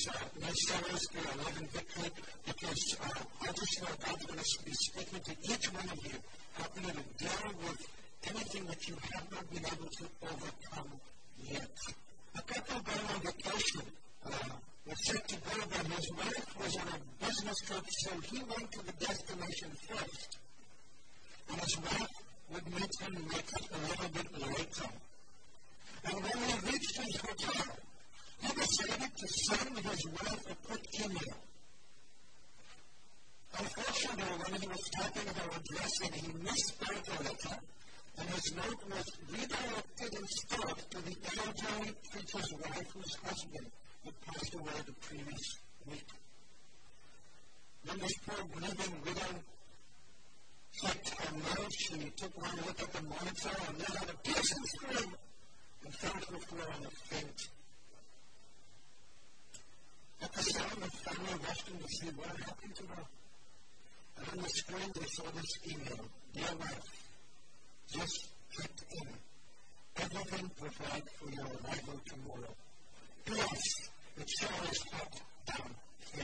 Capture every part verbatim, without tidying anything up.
this uh, message through Love and Victory, because uh, I just know God's going to be speaking to each one of you, helping you to deal with anything that you have not been able to overcome yet. A couple going on vacation uh, was set to go, but his wife was on a business trip, so he went to the destination first. And his wife would meet him and make it a little bit later. And when he reached his hotel, he decided to send his wife a quick email. Unfortunately, when he was typing her address in, he misspelled the letter, and his note was redirected instead to the elderly preacher's wife whose husband had passed away the previous week. When this poor grieving widow checked her note, she took one look at the monitor and let out a piercing scream and fell to the floor in a faint. At the sound, the family rushed in to see what happened to her. And on the screen, they saw this email. Dear wife, just checked in. Everything prepared for your arrival tomorrow. P S. It sure is hot down here.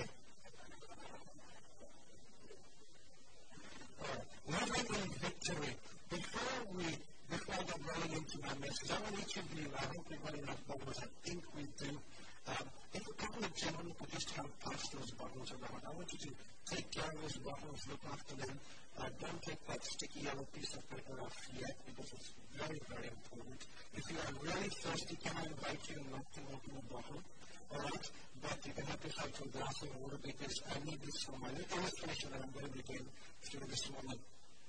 Uh, Loving in Victory. Before we, before I get rolling into my message, I want each of you, I hope we've got enough bottles. I think we do. Um, if a couple of gentlemen could just help pass those bottles around, I want you to take care of those bottles, look after them. Uh, don't take that sticky yellow piece of paper off yet, because it's very, very important. If you are really thirsty, can I invite you not to open the bottle? All right? But you can help yourself to a glass of water, because I need this for my little illustration that I'm going to begin through this morning.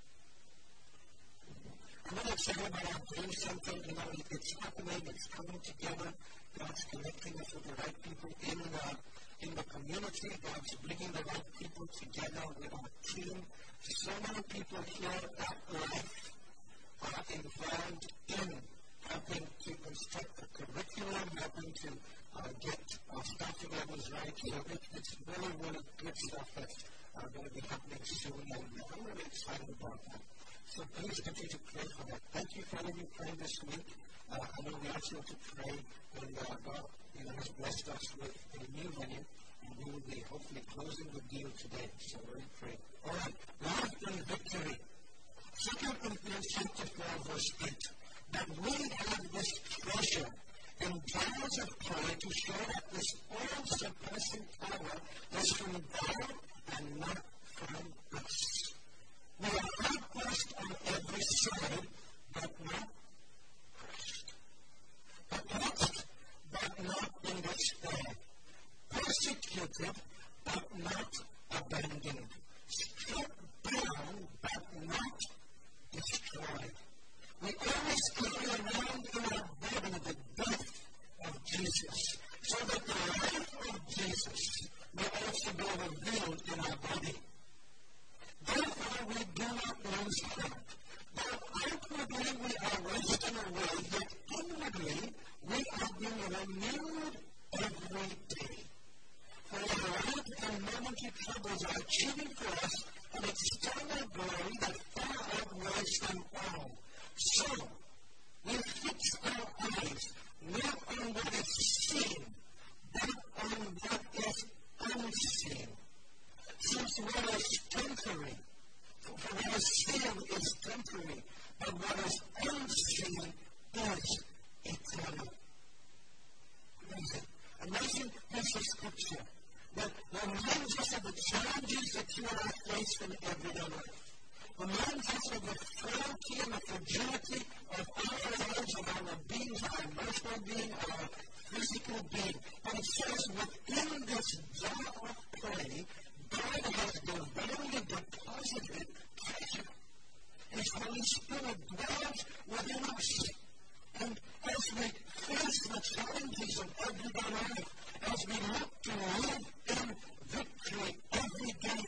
I'm really excited about doing something, you know, it's happening, it's coming together. God's connecting us with the right people in the, in the community. God's bringing the right people together with our team. So many people here at Life are involved in helping to construct the curriculum, helping to uh, get our staffing levels right. You know, it, it's really, really good stuff that's uh, going to be happening soon, and I'm really excited about that. So please continue to pray for that. Thank you for all of you praying this week. Uh, I know we asked you to pray, and uh, God you know, has blessed us with a new venue, and we will be hopefully closing the deal today. So we're in prayer. All right, Love and Victory. Second Corinthians chapter four, verse eight. That we have this treasure in jars of clay to show that this all-surpassing power is from God and not from us. We are hard-pressed on every side, but not crushed. Perplexed, but not in despair. Persecuted, but not abandoned. Struck down, but not destroyed. We always carry around in our body the death of Jesus, so that the life of Jesus may also be revealed in our body. Therefore, we do not lose heart. Though outwardly we are wasting away, yet inwardly we are being renewed every day. For our light and momentary troubles are achieving for us an external glory that far outweighs them all. So, we fix our eyes not on what is seen, but on what is unseen. Since what is temporary, for what is seen is temporary, but what is unseen is eternal. Amazing. Amazing piece of scripture that reminds us of the challenges that you and I face in everyday life. Reminds us of the frailty and the fragility of our lives, of our beings, our emotional being, our physical being. And it says within this jar of clay, God has divinely deposited treasure. His Holy Spirit dwells within us. And as we face the challenges of everyday life, as we look to live in victory every day,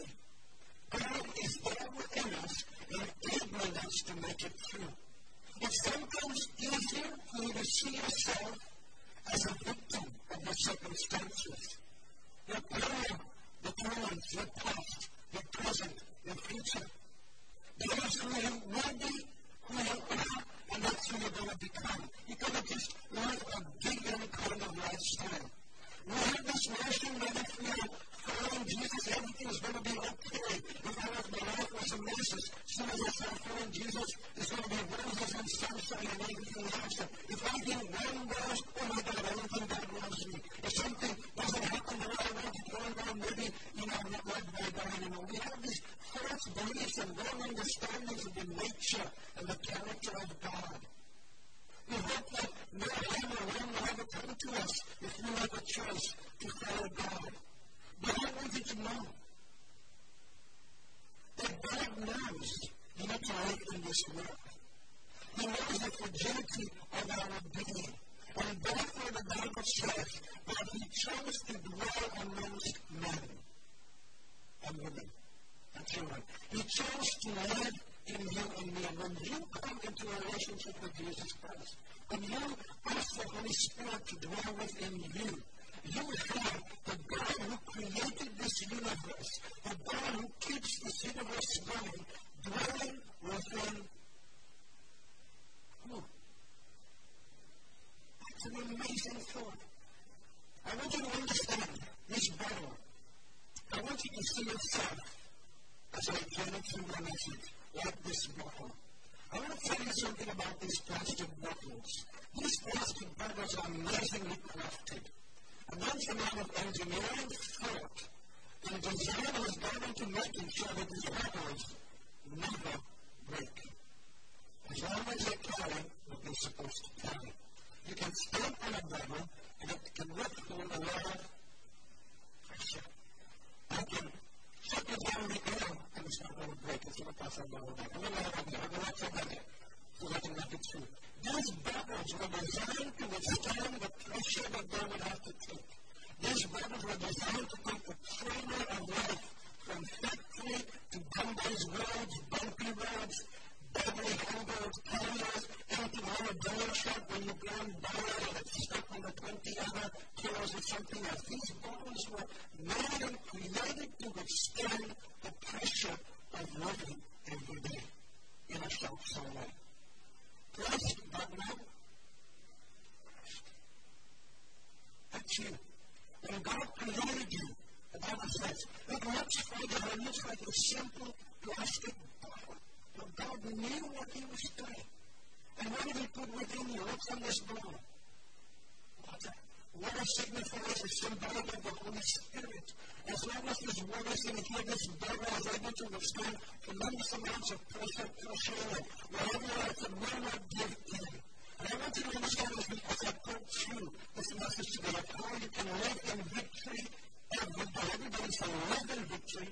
God is there within us, enabling us to make it through. It's sometimes easier for you to see yourself as a victim of the circumstances. Your pain, the times, your past, your present, your future. That is who you will be, who you are, and that's who you're going to become. You're going to just live a big kind of lifestyle. We have this notion choice to follow God. But I want you to know that God knows you need to live in this world. He knows the fragility of our being. And therefore the Bible says that He chose to dwell amongst men and women and children. He chose to live in you and me. And when you come into a relationship with Jesus Christ, when you ask the Holy Spirit to dwell within you, you have the God who created this universe, the God who keeps this universe going, dwelling within you. That's an amazing thought. I want you to understand this battle. I want you to see yourself as I journey through my message, like this battle. I want to tell you something about these plastic bottles. These plastic bottles are amazingly crafted. And once a man of engineering thought and design has gone into making sure that these bottles never break. As long as they carry what they're supposed to carry. You can stand on a bottle and it can withhold a lot of pressure. I can shut it down the air and it's not going to break. It's going to pass on the whole back. I'm going to have it. I'm going to have it so I can make it through. These bottles were designed to withstand the pressure that they would have to take. These bottles were designed to take the trauma of life from factory to Bombay's roads, bumpy roads, badly handled carriers, empty on a donor shop when you go and buy it and it's stuck on the twenty other kilos or something else. These bottles were made and created to withstand the pressure of living every day in a shop somewhere. Blessed, but not crushed. That's you. When God created you, the Bible says, it looks like it looks like a simple plastic bottle. But God knew what He was doing. And what did He put within you? What's on this bottle? Water. Water signifies a symbolic of the Holy Spirit. As long as this water is in here, this bottle is able to withstand tremendous amounts of pressure, pressure, and whatever else it will not give in. And I want you to understand this because I put through this message today of how you can live in victory every day. Everybody say, live in victory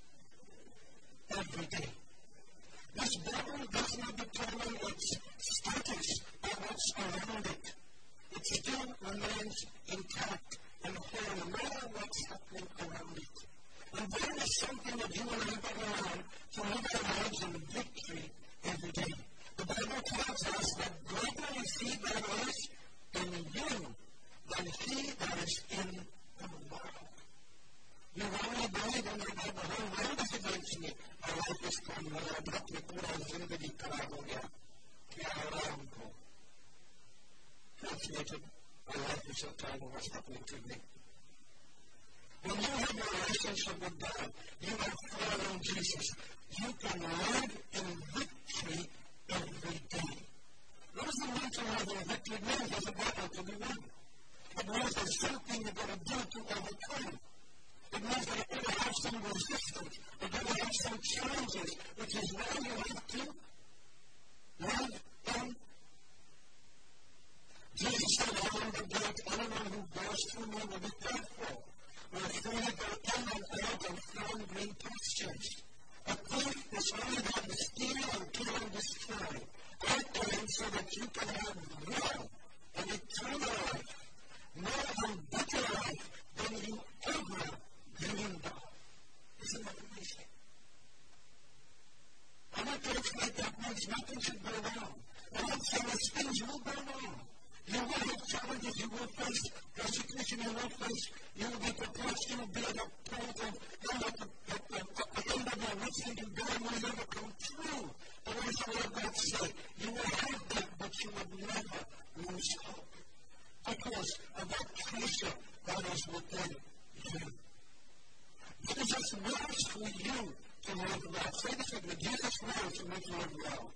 every day. This bottle does not determine its status or what's around it. It still remains intact and whole no matter what's happening around it. And there is something that you and I can learn to live our lives in victory every day. The Bible tells us that greater is He that is in you than he that is in the world. You only believe in the whole world is against me. My life is going well. I'm not going to put on ज़िंदगी खराब हो गया. क्या हो रहा है हमको? Translated, my life is so terrible. What's happening to me? When you have a relationship with God, you are following Jesus. You can live in victory every day. What does it mean to live in victory? It means there's a battle to be won. It means there's something you've got to do to overcome. It means that you're going to have some resistance. You're going to have some challenges, which is why you have to live in. Jesus said, I am the gate. Anyone who goes through me will be faithful. Will freely go in and out and find green pastures. A thief is only there to steal and kill and destroy. I came so that you can have real and eternal life. More better life than you ever dreamed of. Isn't that amazing? I'm not going to explain that much. Nothing should go wrong. I'm not saying these things will go wrong. You will have challenges. You will face persecution. You will face. You will be perplexed. You will be at a point of end at the, at the, at the end of your wits and God will never come true. But what does the Word of God say? You will have that, but you will never lose hope. Because of that treasure that is within you. Jesus wills for you to live well. Say this with me. Jesus wills to make you live well.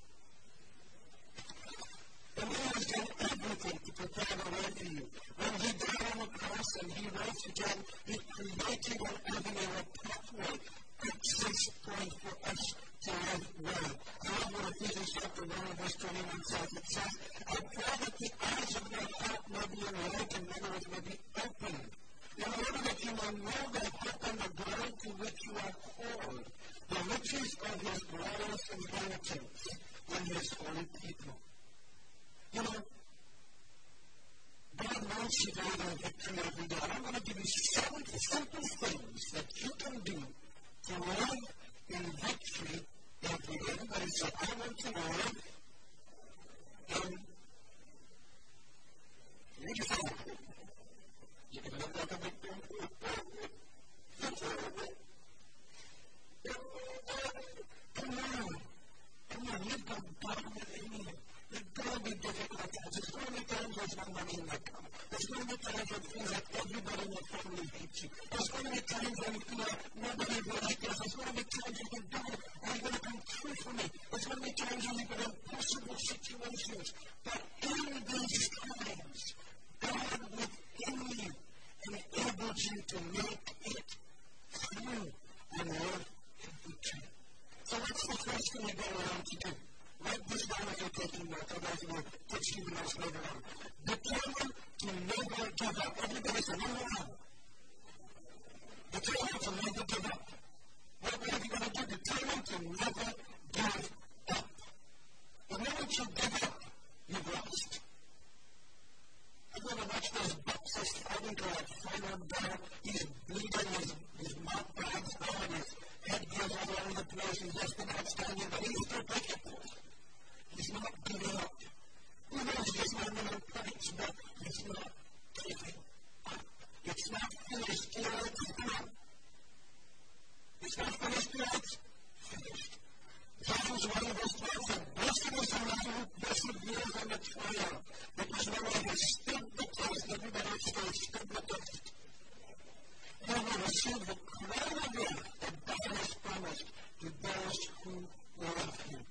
The Lord has done everything to prepare the way for you. When He died on the cross and He rose again, He created an avenue, a pathway, access point for us to live well. I love what Ephesians chapter one verse twenty-one says. It says, I pray that the eyes of your heart may be enlightened, in other words, may be open, in order that you may know the hope and the glory to which you are called, the riches of his glorious inheritance in his holy people. You know, God wants you to live in victory every day. I'm going to give you seven simple things that you can do to live in victory every day. Everybody say, I want to live in victory. You can live like a victory. Come on. Come on. You've got God within you. It's going to be difficult times. There's going to be times there's no money in the account. There's going to be times when it feels like everybody in your family hates you. There's going to be times when you feel like nobody really cares. There's going to be times when you God, are you going to come true for me? There's going to be times when you've got impossible situations. But in these times, God within you enables you to make it through and live in victory. So what's the first thing you're going around to do? Write this down if you're taking notes. Otherwise, you'll take Stephen notes later on. Determine to never give up. Everybody say, number one. Determine to never give up. What are you going to do? Determine to never give up. The moment you give up, you've lost. Have you ever watched those boxers fighting to that final battle? He's bleeding, his, his mouth bags on, his head goes all over the place, he's just about standing, but he's still taking it. He's not giving up. Who knows he's not going to fight, but he's not giving up. It's not finished till it's done. It's not finished till it's finished. James one verse twelve said, blessed is the man who perseveres under trial, because when they have stood the test, everybody else has stood the test. They will receive the crown of life that God has promised to those who love him.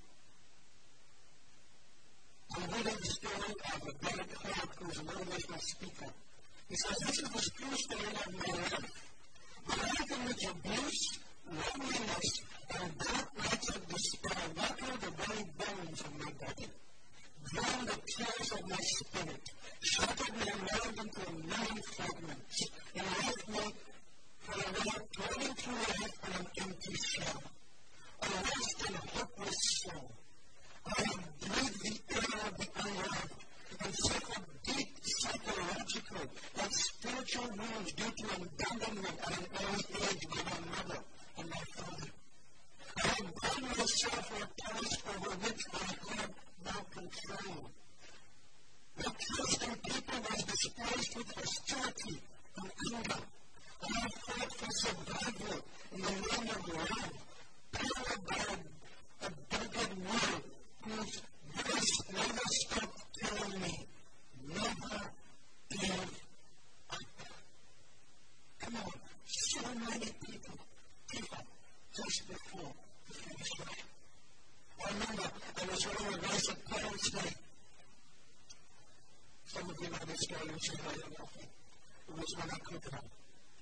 I'm reading the story of a David Clark, who is a motivational speaker. He says, this is the true story of my life. My life in which abuse, loneliness, and dark nights of despair rattled the very bones of my body, drowned the tears of my spirit, shattered my mind into a million fragments, and left me for a while turning through life on an empty shell, a lost and hopeless soul. I have breathed the air of the unloved and suffered deep psychological and spiritual wounds due to abandonment at an early age by my mother and my father. I have blamed myself for a task over which I had no control. My trust in people was displaced with hostility and anger. I have fought for survival in the name of love, powered by a, a dogged will whose voice never stopped telling me, never give up. Come on, so many people give up just before the finish line. I remember I was running a race at Parents' Day. Some of you know this story, which is very often. It was when I could run.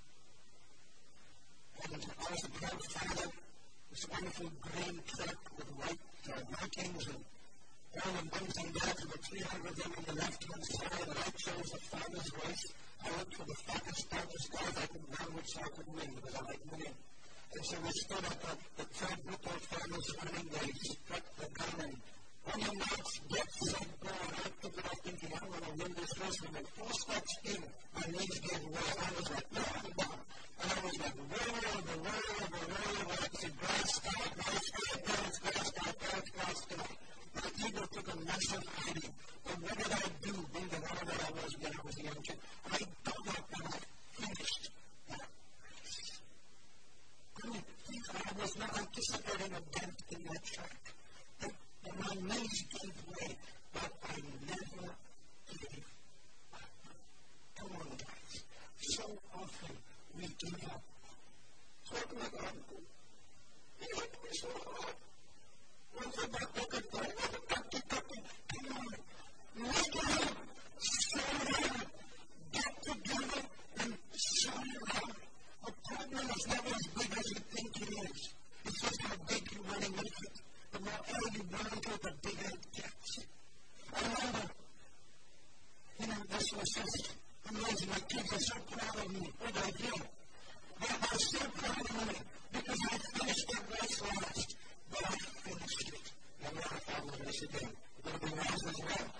And I was a grandfather, this wonderful green truck with white uh, markings and all the moms and dads, about three hundred of them on the left-hand side, and I chose the father's race. I looked for the fattest, stoutest guys I could run, which I could win, because I like winning. And so we stood up at the third group of farmers running, they struck the gun, and on the march, get set, go, and I took it off thinking, I'm going to win this race. And then four steps in, my knees gave way, I was like, no, I'm down. And I was like, roll over, roll over, roll over, I said, grass, sky, grass, sky, grass, grass, sky, grass, grass, sky. My ego took a massive hiding. But what did I do, being the runner that I was when I was a young kid? I dug up and I finished that race. I mean, I was not anticipating a dent in my track. And, and my knees gave way, but I never gave up. Come on, guys. So often we give up. Talk about God. He helped me so hard. Once I got back up there, I got back to cooking. Come on. Make it up. Show it out. Get together and show it out. The problem is never as big as you think it is. It's just how big you want to make it. The more air you run into it, the bigger it gets. I remember, you know, this was just amazing. My kids are so proud of me. What did I do? But I'm still proud of me because I finished that race last. But I finished it. And now I follow this again. It'll be wise as well.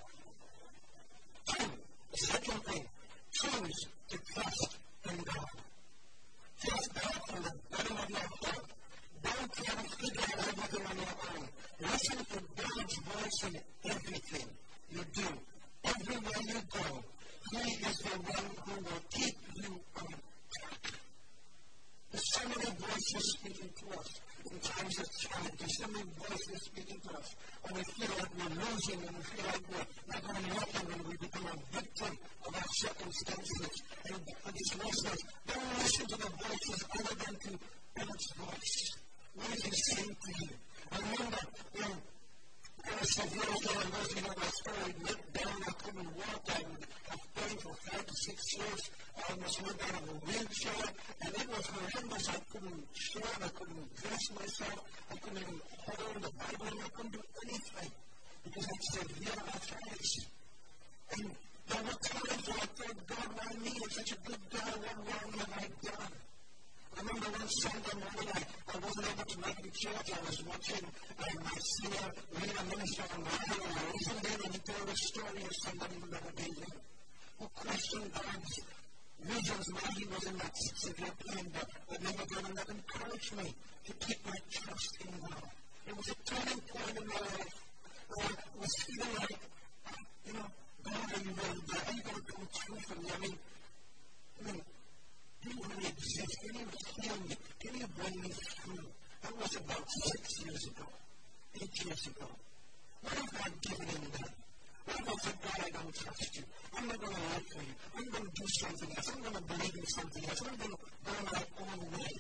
Two, the second thing, choose to trust in God. Trust God from the bottom of your heart. Don't try to figure out everything on your own. Listen to God's voice in everything you do. Everywhere you go, He is the one who will keep you on track. There's so many voices speaking to us in times of challenge. There's so many voices speaking to us when we feel like we're losing, when we feel like we're not going nothing, when we become a victim of our circumstances. And for these listeners, don't listen to the voices other than to God's voice. What is He saying to you? I remember when I was severe again, and those who know my story, went down, I couldn't walk, I would have pain for five to six years. I almost went out of a wheelchair, and it was horrendous. I couldn't shave, I couldn't dress myself, I couldn't even hold the Bible, and I couldn't do anything because I had severe arthritis. And there were times when I thought, God, why me? I'm such a good guy, what wrong have I done? I remember one Sunday morning, I, I wasn't able to make the church. I was watching uh, my senior leader minister online, and I listened in, and he told a story of somebody who never been there, who questioned God's reasons why he was in that severe pain, but but never God, and that encouraged me to keep my trust in God. It was a turning point in my life where I was feeling like, uh, you know, God, are you really there? Are you going to come through for me? I mean, I mean, do you really exist? Can you heal me? Can you bring me through? That was about six years ago, eight years ago. What if I'd given in then? What if I said, God, I don't trust you? I'm not going to live for you. I'm going to do something else. I'm going to believe in something else. I'm going to go my own way.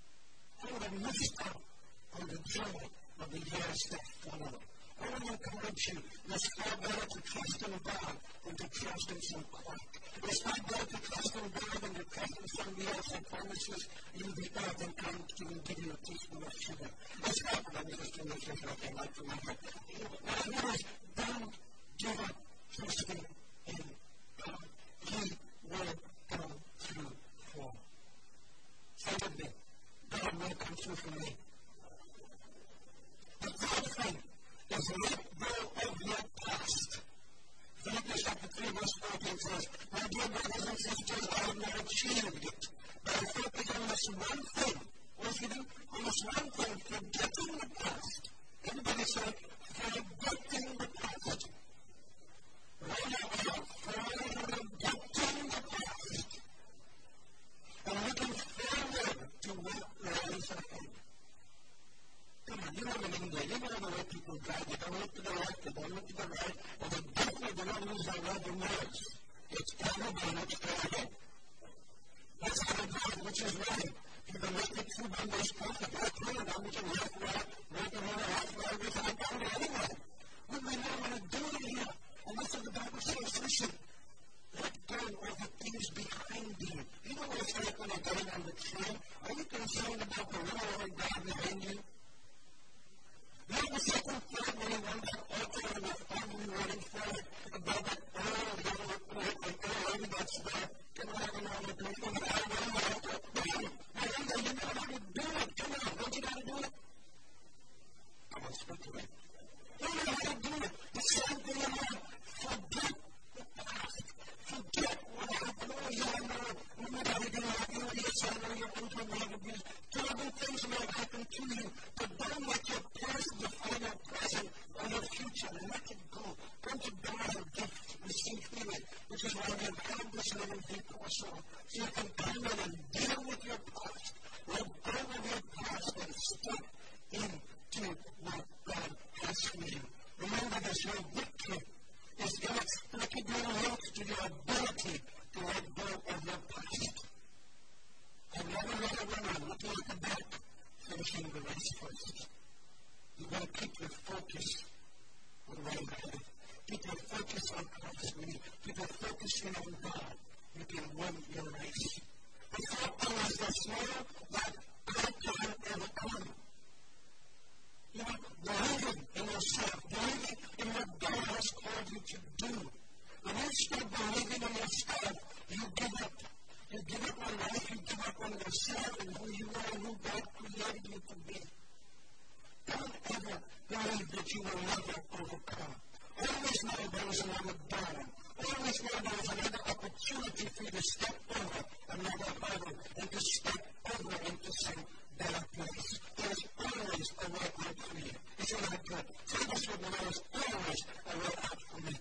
I would have missed out on the joy of the years that followed. I want to encourage you. It's far better to trust in God than to trust in some clock. It's far better to trust in God than to trust in somebody else who promises you the earth and comes to give you a teaspoon of sugar. It's far better just to make sure I can like to my heart. What I know is, don't give up trusting in God. He will come through for. Say with me, God will come through for me. The third thing is let go of your past. Philippians chapter three, verse fourteen says, my dear brothers and sisters, I have not achieved it, but I focus on this one thing. What is it? On this one thing, forgetting the past. Everybody say, forgetting the past. Right now, forgetting the past. And looking forward to what lies ahead. Come on, you know in England, you know the way people drive. They don't look to the left, they don't look to the right, and they definitely do not lose their road and nerves. It's probably not straight ahead. That's how they drive, which is right. You can make it through one day's profit. Right through it, we can left, right, right, and right, left, right, we can go anyway. We may not want to do it here. And that's what the Bible says. Listen, let go of the things behind you. You know what it's like when you're getting on the train? Are you concerned about the little old guy behind you? You know the second thought when you want that altar and the thought when you're running for it, about that old yellow lady that's there, come on, come on, come on, come on, come on, come on, Miranda, you know how to do it. Come on, don't you know how to do it? Come on, speak to me. You know how to do it. The same thing in life. Forget the past. Forget what happened. Oh, yeah, I know. You know how to do it. You know, yes, I know you're going to have abuse. Terrible things may happen to you, but don't let your past define your present or your future. Let it go. Don't you buy a gift, receive healing, which is why you've had this living people or so. So you can come in and deal with your past. Let go of your past and step into what God has for you. Remember this, your victory is inexplicably linked to your ability to let go of your past. And never let it run, looking at the back, finishing the race first. You've got to keep your focus on the way ahead. Keep your focus on Christ. When you keep your focus on God, you can win your race. yourself and who you are and who God created you to be. Don't ever believe that you will never overcome. Always know there is another dawn. Always know there is another opportunity for you to step over another hurdle and to step over into some better place. There is always a way out for you. Isn't that good? Say this with me. There is always a way out for me.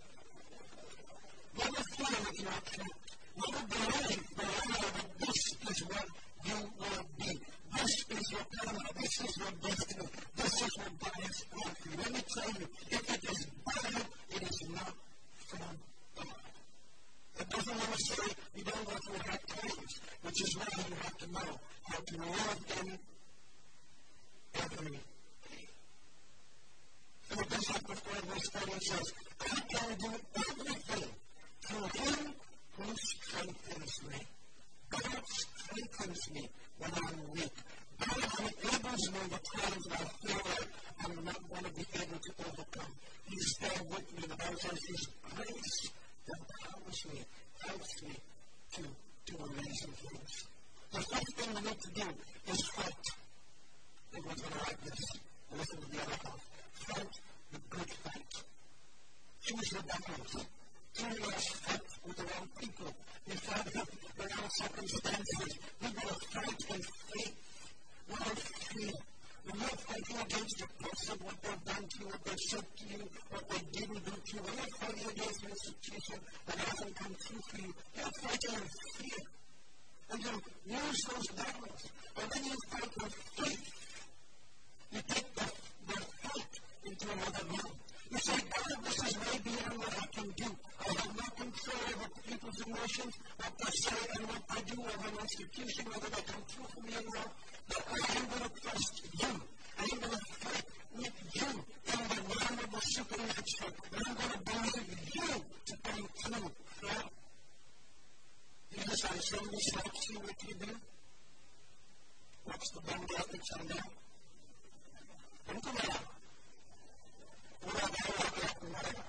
Never feel that you are trapped. Never believe that this is what you will be. This is your karma. This is your destiny. This is what God has planned for you. Let me tell you, if it is bad, it is not from God. It doesn't want to say you don't go through hard times, which is why you have to know how to live in every day. Philippians chapter four, verse thirty says, I can do everything through Him who strengthens me. God strengthens me when I'm weak. God enables me the times when I feel like I'm not going to be able to overcome. He's there with me. The Bible says His grace empowers me, helps me to do amazing things. The first thing we need to do is fight. Everyone's going to like this. Listen to the other half. Fight the good fight. Choose the battles. Choose fight with the wrong people. You fight with the wrong circumstances. We've got to fight in faith. Without fear. We're not fighting against the person, what they've done to you, what they said to you, what they didn't do to you. We're not fighting against an institution that hasn't come through for you. You're fighting in fear. And you lose those battles. And then you fight with faith. You take the, the faith into another realm. You say, God, this is way beyond what I can do. I have no control over people's emotions, what they say and what I do over an institution, whether they come through for me or not. But I am going to trust you. I am going to fight with you in the realm of the supernatural. And I'm going to believe you to come through. Yeah? Jesus, I say this like see what you do. What's the band that's on there? Come to that. What I do, I get whatever.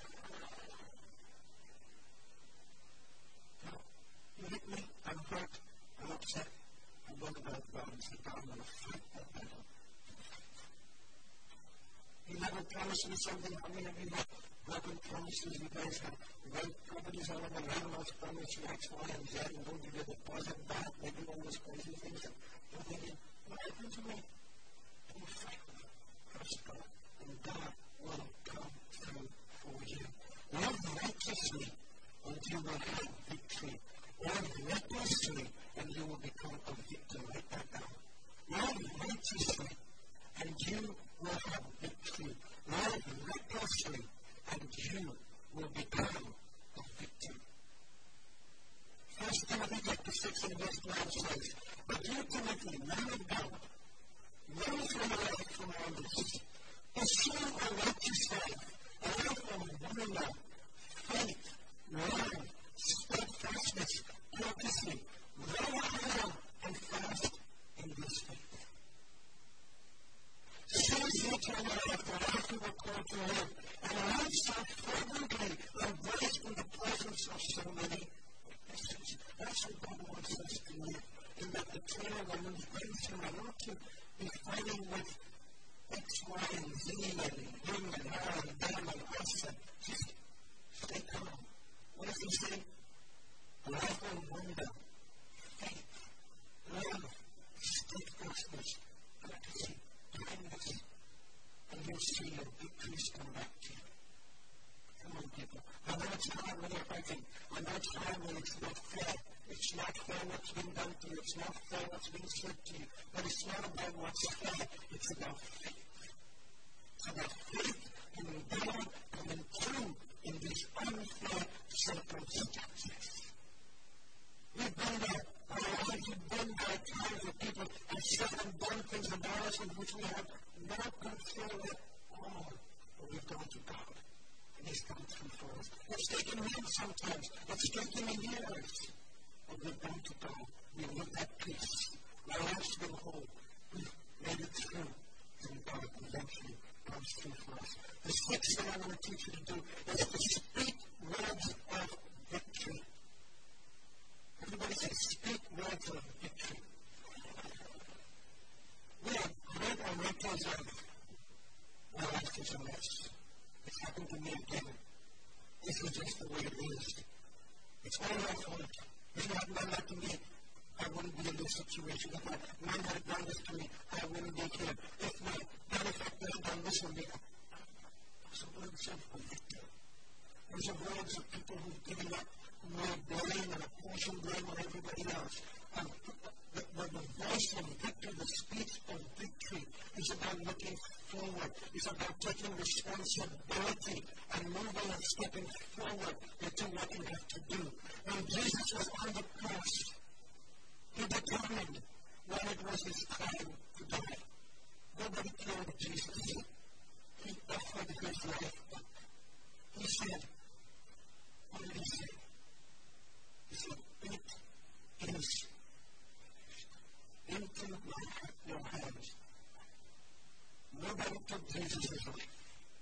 No. You hit me, I'm hurt, I'm upset. I'm going to go to God and say, God, I'm going to fight that battle. He never promised me something. How many of you have broken promises? You guys have rent properties all over the landlords promise you X, Y, and Z, and don't give you the deposit back. They do all those crazy things. And you're thinking, what happened to me? And you fight with it. Trust God. And God will come through for you. Live righteously, and you will have victory. Live recklessly, and you will become a victim. Write that down. Live righteously, and you will have victory. Live recklessly, and you will become a victim. First Timothy chapter six and verse twelve says, but you, Timothy, man of God, run from away from all this. Pursue a righteous life, a life of wonder, faith, love, steadfastness, purposely, love hard and fast in this faith. Seize the eternal life, the life you were called to live, and live so fervently, embraced in the presence of so many witnesses. That's what God wants us to live, in that eternal life of grace, and not to be fighting with X, Y, and Z, and him, and her, and them, and us, and just stay calm. What does he say? Life and wonder, faith, love, steadfastness, courtesy, kindness, and you'll see your victories come back to you. Come on, people. I know it's hard when you're fighting. I know it's hard when it's not fair. It's not fair what's been done to you. It's not fair what's been said to you. But it's not about what's fair. It's about faith. It's about faith in God coming through in these unfair circumstances. We've been there. Our lives have been there at times where people have said and done things about us in which we have no control at all. But we've gone to God. And He's come through for us. It's taken months sometimes. It's taken years. But we've gone to God. We live at peace. Our lives been whole. We've made it through. And God eventually comes through for us. The sixth thing I want to teach you to do is to speak words of victory. Everybody say, speak words of victory. situation. If a man had done this to me, I wouldn't be here. If my benefactor had done this to me, there's a words of victory. There's a words of people who've given up, who made blame and apportion blame on everybody else. Um, the, the, the voice of victory, the speech of victory, is about looking forward. It's about taking responsibility and moving and stepping forward into what you have to do. When Jesus was on the cross, he determined when it was his time to die. Nobody killed Jesus. He offered his life up. He said, what did he say? He said, it is into my, your hands. Nobody took Jesus' life.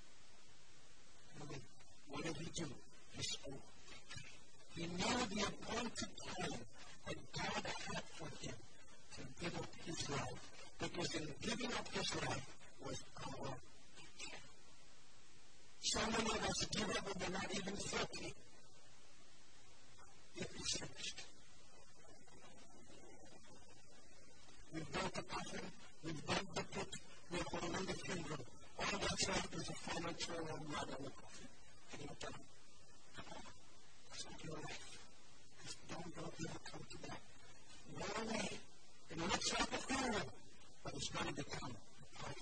What did he do? He spoke. He knew the appointed time that God had for him to give up his life. Because in giving up his life was our victory. So many of us give up when we're not even thirty. It is finished. We've built the coffin, we've dug the pit, we're holding the funeral. All that's left is a furniture or mud on the coffin. And you're done. Come on. That's not your life. Just don't, don't ever come to that. Go away. It looks like a funeral, but it's going to become a party.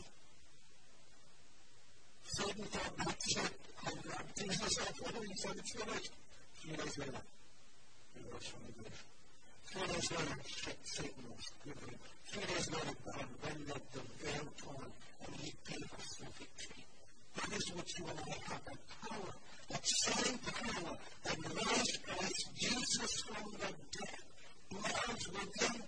Satan thought that's it. I've got Jesus off with him. He said it's finished. Three days later, he rose from the grave. Three days later, Satan was quivering. Three days later, God rendered the veil torn, and he gave us the victory. That is what you and I have, that power, that same power that raised Christ Jesus from the dead, dwells within.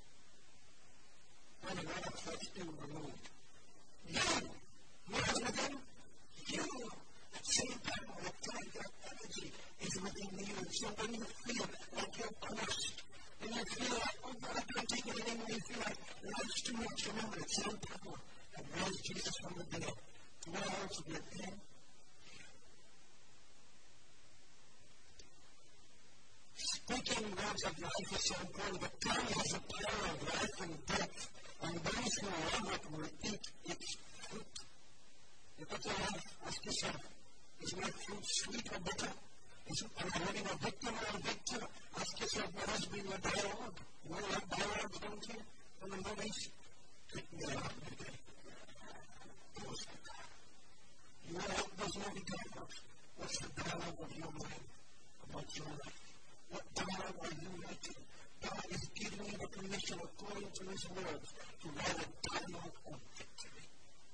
And another first being removed. You, dwells within you. That same power, that time, that energy is within you. And so when you feel like you're crushed, and you feel like, oh God, I can't take it anymore, you feel like life's too much, remember, it's same power that raised Jesus from the dead. Dwells within. Speaking words of life is so important. The tongue has a power of life and death, and those who love it will eat its fruit. Look at your life. Ask yourself, is my fruit sweet or bitter? Is it, am I living a victim or a victor? Ask yourself, what has been your dialogue? You want to have dialogues, don't you? From the movies? Pick me up, baby. You want to help those movie dialogues? What's the dialogue of your mind about your life? What dialogue are you writing? God is giving you the permission, according to his words, to write a dialogue of victory.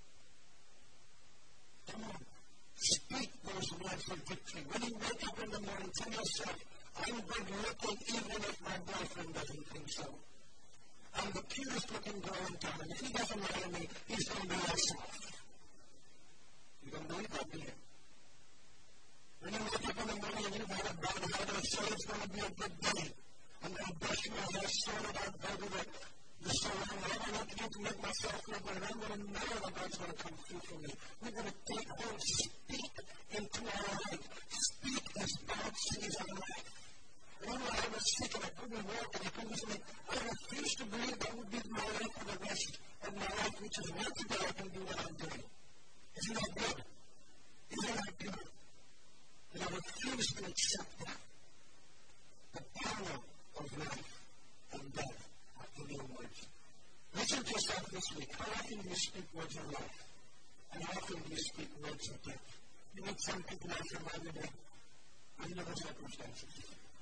Come on. Speak those words of victory. When you wake up in the morning, tell yourself, I'm good looking even if my boyfriend doesn't think so. I'm the cutest looking girl in town, and if he doesn't marry me, he's going to be less off. You don't believe that, do you? When you wake up in the morning and you've had a bad habit, so it's going to be a good day. I'm going to brush my hair, sort it out, go to the, the salon, whatever I have to do to make myself feel better. I'm going to know that God's going to come through for me. We're going to take hold, speak into our life. Speak as God sees our life. Remember, I was sick and I couldn't walk and I couldn't do it. I refused to believe that would be my life for the rest of my life, which is not today I can do what I'm doing. Isn't that good? Isn't that good? And I refuse to accept that. The power of life and death are in your words. Listen to yourself this week. How often do you speak words of life? And how often do you speak words of death? You meet some people out there by the day under the circumstances.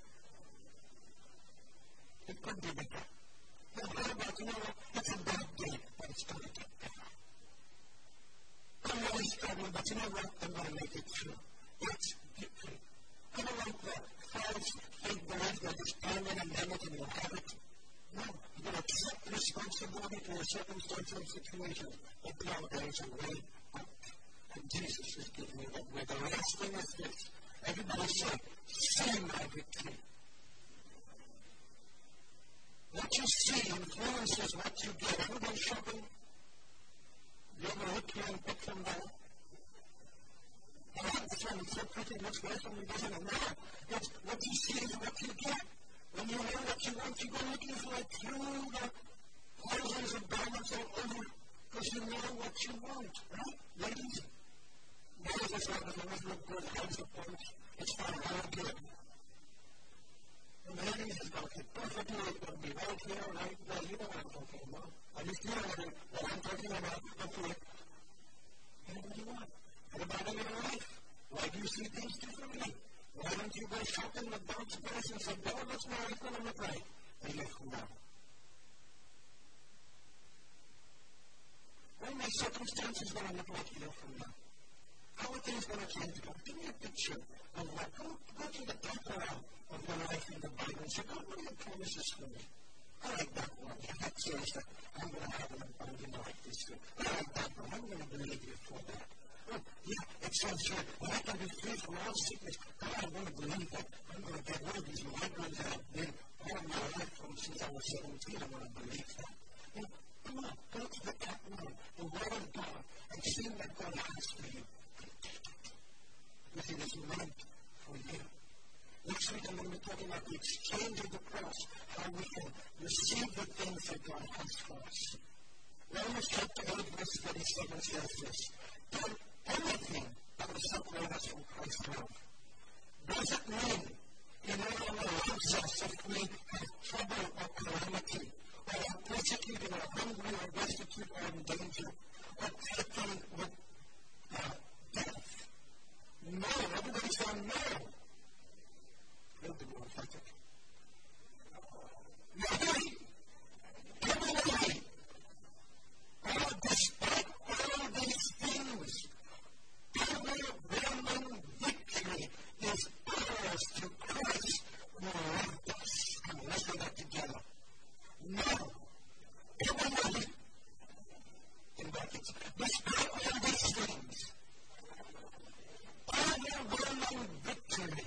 It could be better. But how about, you know what? It's a bad day, but it's going to get better. I'm really struggling, but you know what? I'm going to make it through. It's victory. I don't like that false fake belief that is permanent and damage and you'll have it. No, you're going to accept responsibility for your circumstances and situations. But now there is a way out. And Jesus is giving you that way. The last thing is this. Everybody say, see my victory. What you see influences what you get. Have you been shopping? You ever look here and pick from there? I like this one. It's so pretty. It looks nice on the vision. And now, it's what you see is what you get. When you know what you want, you go looking for it through the thousands of garments all over because you know what you want, right? Ladies, ladies, it's not if it was look good, hands up once, it's fine, I don't get it. And the ladies is going to fit perfectly, it's going to be right here, right there, you know what I'm talking about. And if you know what I'm talking about, hopefully, whatever you want. What about in your life? Why do you see things differently? Why don't you go shopping with God's grace and say, God, what's my life going to look like a year from now? What are my circumstances going to look like a year from now? How are things going to change? God, give me a picture of what. Go, go to the background of your life in the Bible and say, God, what are your promises for me? I like that one. That says that I'm going to have an abundant life this year. I like that one. I'm going to believe you for that. Oh, yeah, it says here, when I can be free from all sickness, God, I'm going to believe that. I'm going to get rid of these migraines that I've been all of my life from since I was seventeen. I'm going to believe that. You know, come on, go to the background, the Word of God, and see what God has for you. Because it is meant for you. Next week, I'm going to be talking about the exchange of the cross, how we can receive the things that God has for us. Romans chapter eight, verse thirty-seven says this. Don't anything that will separate us from Christ's love. Does it mean He no longer loves us if we have trouble or calamity, or are persecuted or hungry or destitute or in danger, or threatened with uh, death? No, everybody said no. You'll be more effective. Nobody. Everybody. Oh, despite all these things, overwhelming victory is ours through Christ who loved us. And let's do that together. No. Everybody. In brackets. Despite all these things, overwhelming victory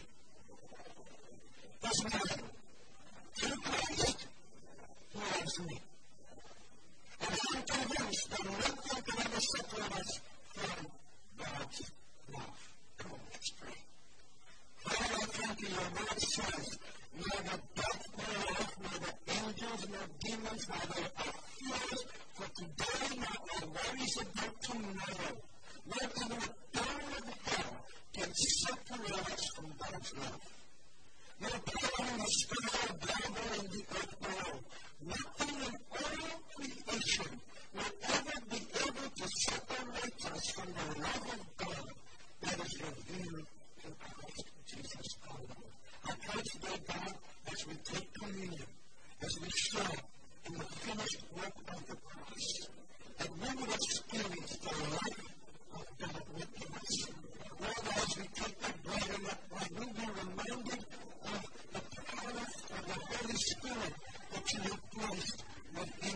is mine through Christ who loves me. And I'm convinced that nothing can ever separate us from God's love. Come on, let's pray. Father, I thank you. Your word says, neither death nor life, neither angels nor demons, neither our fears for today nor our worries about tomorrow, not even the power of hell can separate us from God's love. No power in the sky, Bible, and the earth below. Nothing in all creation will ever be able to separate us from the love of God that is revealed in Christ Jesus our Lord. I pray today, God, as we take communion, as we share in the finished work of the cross, that we will experience the life of God within us. Lord, as we take that bread and that wine, we will be reminded of the power of the Holy Spirit that you have placed within